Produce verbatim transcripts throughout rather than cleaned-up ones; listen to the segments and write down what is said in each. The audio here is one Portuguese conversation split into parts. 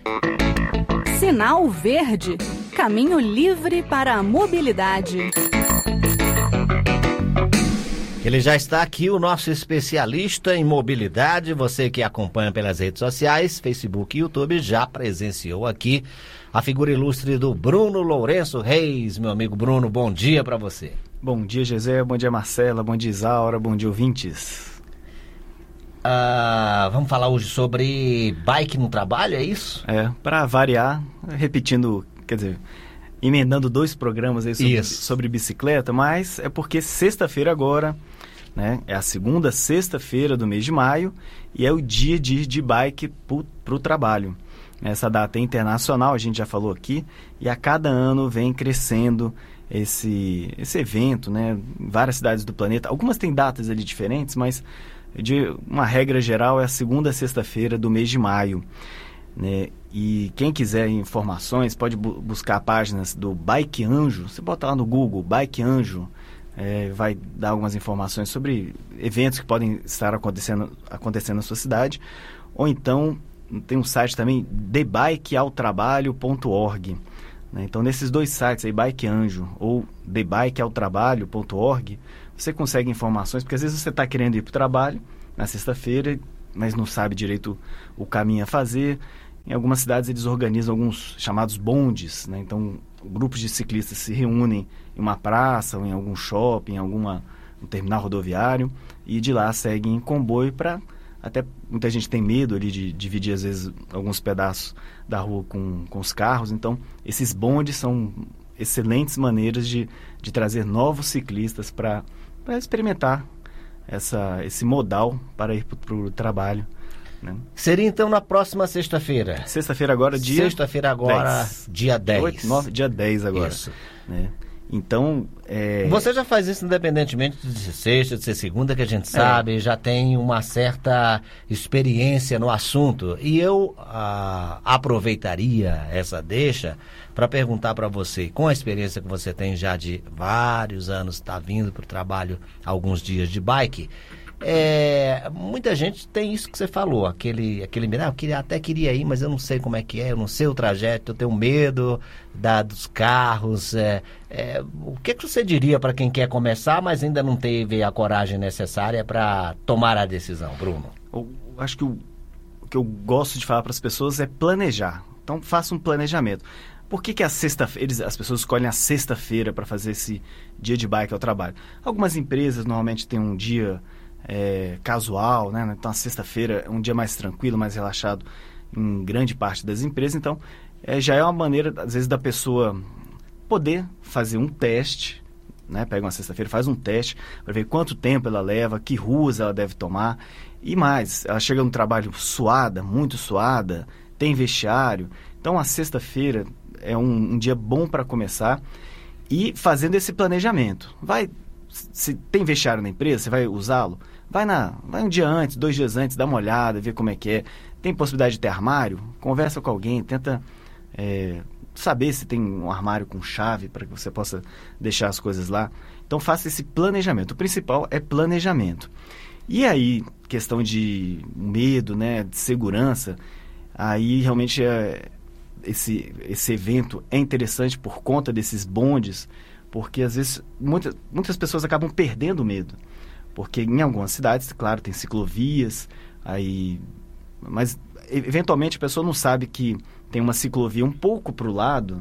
Sinal Verde, caminho livre para a mobilidade. Ele já está aqui, o nosso especialista em mobilidade. Você que acompanha pelas redes sociais, Facebook e YouTube, já presenciou aqui a figura ilustre do Bruno Lourenço Reis. Meu amigo Bruno, bom dia para você. Bom dia, José. Bom dia, Marcela. Bom dia, Isaura. Bom dia, ouvintes. Ah, vamos falar hoje sobre bike no trabalho, é isso? É, para variar, repetindo, quer dizer, emendando dois programas aí sobre, sobre bicicleta, mas é porque sexta-feira agora, né, é a segunda sexta-feira do mês de maio e é o dia de ir de bike para o trabalho. Essa data é internacional, a gente já falou aqui, e a cada ano vem crescendo esse, esse evento, né, em várias cidades do planeta. Algumas têm datas ali diferentes, mas de uma regra geral é a segunda sexta-feira do mês de maio, né? E quem quiser informações pode bu- buscar páginas do Bike Anjo. Você bota lá no Google Bike Anjo, é, vai dar algumas informações sobre eventos que podem estar acontecendo, acontecendo na sua cidade. Ou então tem um site também, the bike ao trabalho ponto org, né? Então nesses dois sites aí, Bike Anjo ou the bike ao trabalho ponto org, você consegue informações, porque às vezes você está querendo ir para o trabalho na sexta-feira, mas não sabe direito o caminho a fazer. Em algumas cidades eles organizam alguns chamados bondes, né? Então grupos de ciclistas se reúnem em uma praça, ou em algum shopping, em alguma, um terminal rodoviário, e de lá seguem em comboio para... Até muita gente tem medo ali de dividir às vezes alguns pedaços da rua com, com os carros. Então esses bondes são excelentes maneiras de, de trazer novos ciclistas para para experimentar essa, esse modal para ir para o trabalho, né? Seria então na próxima sexta-feira. Sexta-feira agora, dia... Sexta-feira agora, dez. dia dez. oito, nove, dia dez agora. Isso. Né? Então, é... Você já faz isso independentemente de ser sexta, de ser segunda, que a gente sabe, é. já tem uma certa experiência no assunto. E eu ah, aproveitaria essa deixa para perguntar para você, com a experiência que você tem já de vários anos, está vindo para o trabalho alguns dias de bike, é, muita gente tem isso que você falou, aquele, aquele medo, ah, eu queria, até queria ir, mas eu não sei como é que é, eu não sei o trajeto, eu tenho medo da, dos carros. É, é, o que, que você diria para quem quer começar, mas ainda não teve a coragem necessária para tomar a decisão, Bruno? Eu acho que o, o que eu gosto de falar para as pessoas é planejar. Então faça um planejamento. Por que, que a sexta-feira, as pessoas escolhem a sexta-feira para fazer esse dia de bike ao trabalho? Algumas empresas normalmente têm um dia é, casual, né? Então a sexta-feira é um dia mais tranquilo, mais relaxado em grande parte das empresas. Então é, já é uma maneira, às vezes, da pessoa poder fazer um teste, né? Pega uma sexta-feira, faz um teste para ver quanto tempo ela leva, que ruas ela deve tomar. E mais, ela chega no trabalho suada, muito suada, tem vestiário. Então a sexta-feira é um, um dia bom para começar e fazendo esse planejamento. Vai, se tem vestiário na empresa, você vai usá-lo? Vai, na, vai um dia antes, dois dias antes, dá uma olhada, vê como é que é. Tem possibilidade de ter armário? Conversa com alguém, tenta é, saber se tem um armário com chave para que você possa deixar as coisas lá. Então faça esse planejamento. O principal é planejamento. E aí, questão de medo, né, de segurança, aí realmente é... Esse, esse evento é interessante por conta desses bondes, porque às vezes muitas, muitas pessoas acabam perdendo o medo, porque em algumas cidades, claro, tem ciclovias, aí, mas eventualmente a pessoa não sabe que tem uma ciclovia um pouco para o lado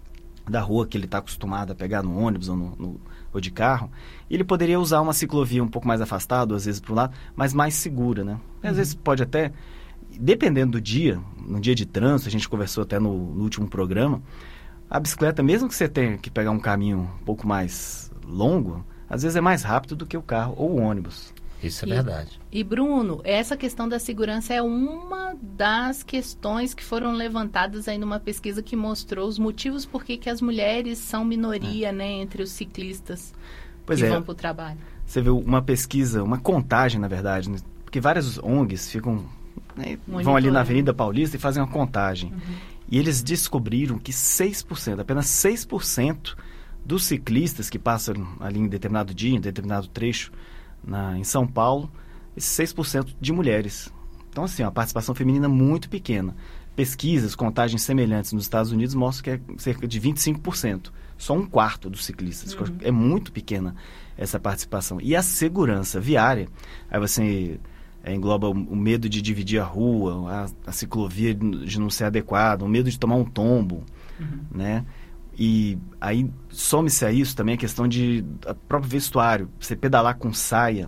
da rua que ele está acostumado a pegar no ônibus ou, no, no, ou de carro, e ele poderia usar uma ciclovia um pouco mais afastada, às vezes para o lado, mas mais segura, né? Às uhum. vezes pode até... Dependendo do dia, no dia de trânsito, a gente conversou até no, no último programa, a bicicleta, mesmo que você tenha que pegar um caminho um pouco mais longo, às vezes é mais rápido do que o carro ou o ônibus. Isso é e, verdade. E, Bruno, essa questão da segurança é uma das questões que foram levantadas aí numa pesquisa que mostrou os motivos por que que as mulheres são minoria, é. né, entre os ciclistas pois que é. vão para o trabalho. Você viu uma pesquisa, uma contagem, na verdade, né? Porque várias O N Gs ficam... Né, vão ali na Avenida Paulista e fazem uma contagem. Uhum. E eles descobriram que seis por cento, apenas seis por cento dos ciclistas que passam ali em determinado dia, em determinado trecho na, em São Paulo, esses seis por cento de mulheres. Então, assim, uma participação feminina muito pequena. pesquisas, contagens semelhantes nos Estados Unidos mostram que é cerca de vinte e cinco por cento. Só um quarto dos ciclistas. Uhum. É muito pequena essa participação. E a segurança viária, aí você é, engloba o, o medo de dividir a rua, a, a ciclovia de não ser adequada, o medo de tomar um tombo, uhum. né? E aí some-se a isso também a questão de a próprio vestuário. Você pedalar com saia,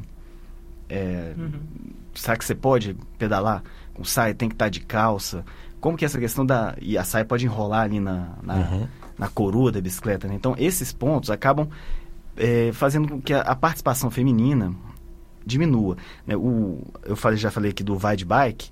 é, uhum. será que você pode pedalar com saia? Tem que estar de calça. Como que é essa questão da... E a saia pode enrolar ali na... na uhum. na coroa da bicicleta, né? Então, esses pontos acabam é, fazendo com que a, a participação feminina diminua, né? O, eu falei, já falei aqui do Vai de Bike,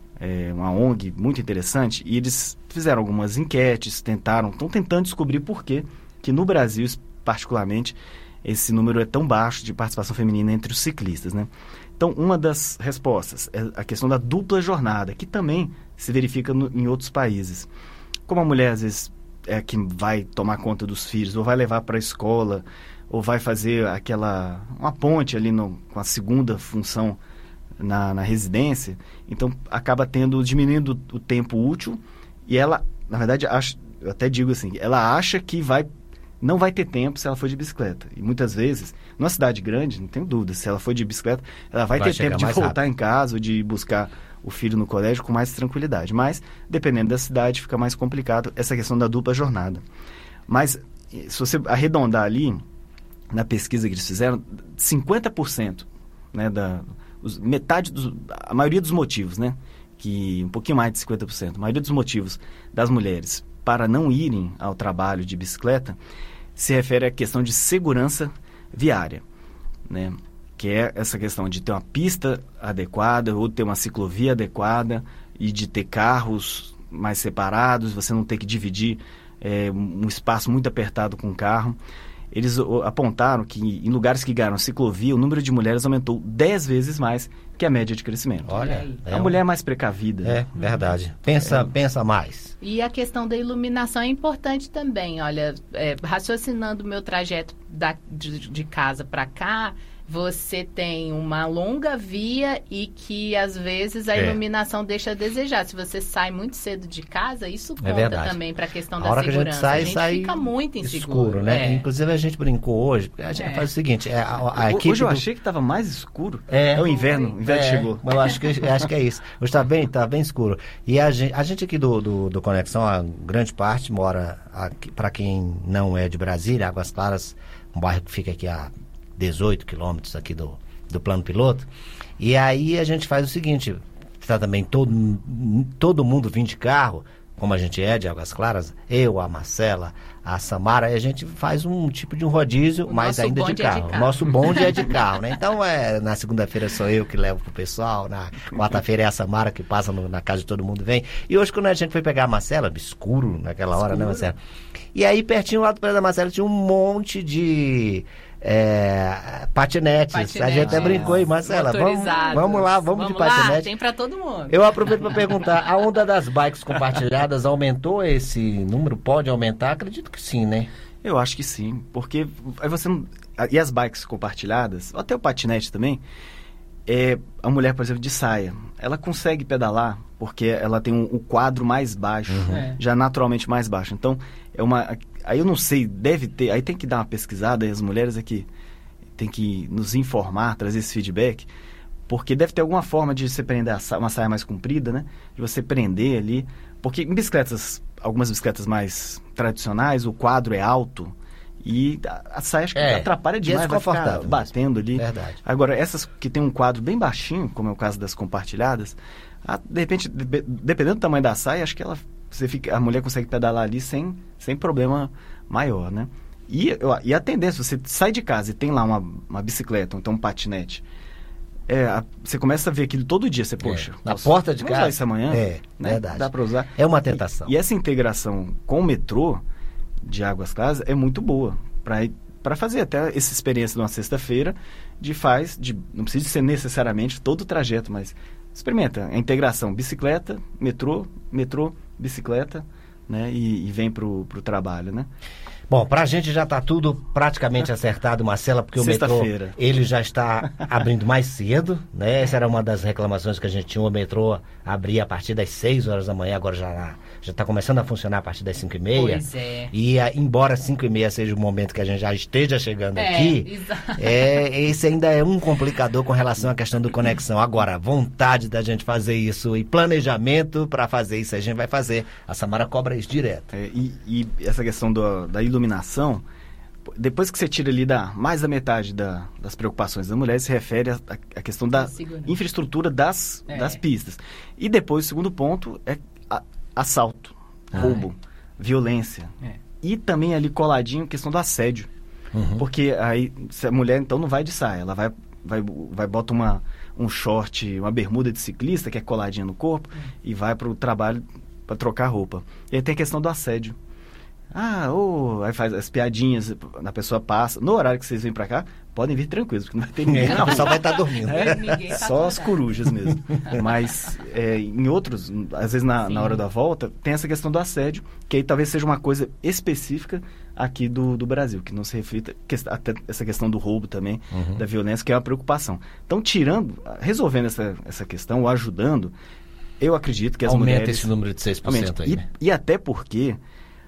é uma O N G muito interessante, e eles fizeram algumas enquetes, tentaram, estão tentando descobrir por que que no Brasil, particularmente, esse número é tão baixo de participação feminina entre os ciclistas, né? Então, uma das respostas é a questão da dupla jornada, que também se verifica no, em outros países. Como a mulher, às vezes, é que vai tomar conta dos filhos, ou vai levar para a escola, ou vai fazer aquela uma ponte ali no, com a segunda função na, na residência, então acaba tendo, diminuindo o tempo útil, e ela, na verdade, acha, eu até digo assim, ela acha que vai, não vai ter tempo se ela for de bicicleta. E muitas vezes, numa cidade grande, não tenho dúvida, se ela for de bicicleta, ela vai, vai ter tempo de voltar rápido em casa, ou de buscar o filho no colégio com mais tranquilidade. Mas, dependendo da cidade, fica mais complicado essa questão da dupla jornada. Mas, se você arredondar ali, na pesquisa que eles fizeram, cinquenta por cento, né, da, os, metade dos, a maioria dos motivos, né, que um pouquinho mais de cinquenta por cento, a maioria dos motivos das mulheres para não irem ao trabalho de bicicleta se refere à questão de segurança viária, né? Que é essa questão de ter uma pista adequada ou ter uma ciclovia adequada e de ter carros mais separados, você não ter que dividir é, um espaço muito apertado com o carro. Eles o, apontaram que em lugares que ganharam ciclovia, o número de mulheres aumentou dez vezes mais que a média de crescimento. Olha, é a um... mulher é mais precavida. É, verdade. Pensa, é. pensa mais. E a questão da iluminação é importante também. Olha, é, raciocinando o meu trajeto da, de, de casa para cá, você tem uma longa via e que, às vezes, a é. iluminação deixa a desejar. Se você sai muito cedo de casa, isso conta é também para a questão da segurança. A hora que a gente sai, a gente sai fica muito inseguro. Escuro, né? É. Inclusive, a gente brincou hoje, porque a gente é. faz o seguinte... É, a, a hoje eu do... achei que estava mais escuro. É, é o inverno, o inverno é, chegou. Eu acho que, eu acho que é isso. Hoje está bem, tá bem escuro. E a gente, a gente aqui do, do, do Conexão, a grande parte mora, para quem não é de Brasília, Águas Claras, um bairro que fica aqui a dezoito quilômetros aqui do, do plano piloto. E aí a gente faz o seguinte, está também todo, todo mundo vindo de carro, como a gente é de Águas Claras, eu, a Marcela, a Samara, e a gente faz um tipo de um rodízio, o mas ainda de carro. É de carro. O nosso bonde é de carro, né? Então, é, na segunda-feira sou eu que levo pro pessoal, na quarta-feira é a Samara que passa no, na casa de todo mundo vem. E hoje, quando a gente foi pegar a Marcela, escuro naquela hora, escuro. Né, Marcela? E aí, pertinho lá do pé da Marcela, tinha um monte de... É, patinetes. patinetes. A gente até brincou aí, Marcela. Vamos, vamos lá, vamos, vamos de patinete. Lá, tem para todo mundo. Eu aproveito para perguntar: a onda das bikes compartilhadas aumentou esse número? Pode aumentar? Acredito que sim, né? Eu acho que sim, porque aí você não... E as bikes compartilhadas, até o patinete também, é a mulher, por exemplo, de saia, ela consegue pedalar porque ela tem um, um quadro mais baixo, uhum. é. já naturalmente mais baixo. Então, é uma... Aí eu não sei, deve ter... Aí tem que dar uma pesquisada, e as mulheres aqui tem que nos informar, trazer esse feedback, porque deve ter alguma forma de você prender a sa... uma saia mais comprida, né? De você prender ali. Porque em bicicletas, algumas bicicletas mais tradicionais, o quadro é alto e a, a saia acho que é, atrapalha demais, vai ficar batendo ali. Verdade. Agora, essas que tem um quadro bem baixinho, como é o caso das compartilhadas, a, de repente, de, dependendo do tamanho da saia, acho que ela... Você fica, a mulher consegue pedalar ali sem, sem problema maior, né? E, e a tendência, você sai de casa e tem lá uma, uma bicicleta, ou então um patinete, é, a, você começa a ver aquilo todo dia, você, poxa... É, na nossa, porta de casa? Usar isso amanhã? É, né? Verdade. Dá para usar. É uma tentação. E, e essa integração com o metrô de Águas Claras é muito boa para fazer até essa experiência de uma sexta-feira de faz, de, não precisa ser necessariamente todo o trajeto, mas experimenta a integração bicicleta, metrô, metrô, bicicleta, né, e, e vem pro, pro trabalho, né? Bom, pra gente já tá tudo praticamente acertado, Marcela, porque o metrô, ele já está abrindo mais cedo, né? Essa era uma das reclamações que a gente tinha, o metrô abria a partir das seis horas da manhã, agora já já está começando a funcionar a partir das cinco e meia. Pois é. E a, embora cinco e meia seja o momento que a gente já esteja chegando é, aqui, exato. é, esse ainda é um complicador com relação à questão do conexão. Agora, vontade da gente fazer isso e planejamento para fazer isso, a gente vai fazer. A Samara cobra isso direto. É, e, e essa questão do, da iluminação, depois que você tira ali da, mais da metade da, das preocupações da mulher, se refere à questão da infraestrutura das, é. das pistas. E depois, o segundo ponto é a, assalto, ah, roubo, é. violência. É. E também ali coladinho a questão do assédio. Uhum. Porque aí se a mulher então não vai de saia, ela vai, vai, vai bota uma, um short, uma bermuda de ciclista que é coladinha no corpo uhum. e vai para o trabalho para trocar roupa. E aí tem a questão do assédio. Ah, oh, aí faz as piadinhas, a pessoa passa. No horário que vocês vêm pra cá, podem vir tranquilos, porque não vai ter ninguém. Não, o pessoal vai estar dormindo. É, tá só as corujas mesmo. Mas é, em outros, às vezes na, na hora da volta, tem essa questão do assédio, que aí talvez seja uma coisa específica aqui do, do Brasil, que não se reflita, que, até essa questão do roubo também, uhum. da violência, que é uma preocupação. Então, tirando, resolvendo essa, essa questão, ou ajudando, eu acredito que as Aumenta mulheres... Aumenta esse número de seis por cento aí, e, né? E até porque...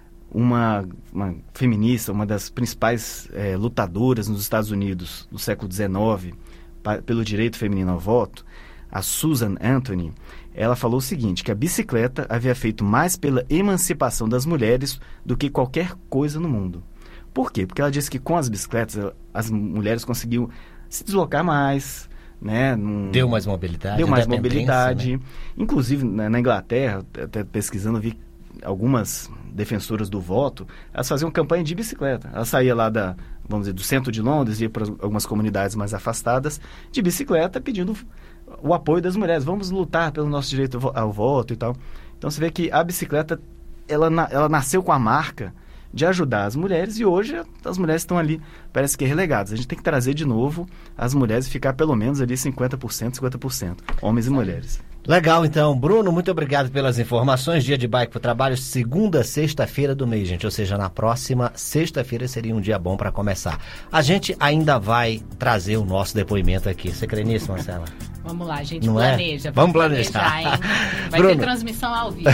Uma, uma feminista, uma das principais é, lutadoras nos Estados Unidos do século dezenove pa, pelo direito feminino ao voto, a Susan Anthony, ela falou o seguinte, que a bicicleta havia feito mais pela emancipação das mulheres do que qualquer coisa no mundo. Por quê? Porque ela disse que com as bicicletas as mulheres conseguiam se deslocar mais, né? Num... Deu mais mobilidade. Deu mais mobilidade. Né? Inclusive, na, na Inglaterra, até pesquisando, vi algumas defensoras do voto, elas faziam campanha de bicicleta. Ela saía lá da, vamos dizer, do centro de Londres, ia para algumas comunidades mais afastadas, de bicicleta, pedindo o apoio das mulheres. Vamos lutar pelo nosso direito ao voto e tal. Então, você vê que a bicicleta, ela, ela nasceu com a marca de ajudar as mulheres e hoje as mulheres estão ali, parece que relegadas. A gente tem que trazer de novo as mulheres e ficar pelo menos ali cinquenta por cento, cinquenta por cento, homens e mulheres. Legal, então. Bruno, muito obrigado pelas informações. Dia de Bike para o Trabalho, segunda, sexta-feira do mês, gente. Ou seja, na próxima sexta-feira seria um dia bom para começar. A gente ainda vai trazer o nosso depoimento aqui. Você crê nisso, Marcela? Vamos lá, a gente Não planeja. É? Vamos planejar. planejar hein? Vai Bruno. ter transmissão ao vivo.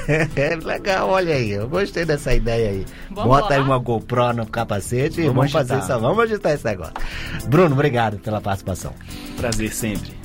É legal, olha aí. Eu gostei dessa ideia aí. Vamos Bota lá. aí uma GoPro no capacete vamos e vamos agitar. fazer isso. Vamos agitar esse negócio. Bruno, obrigado pela participação. Prazer sempre.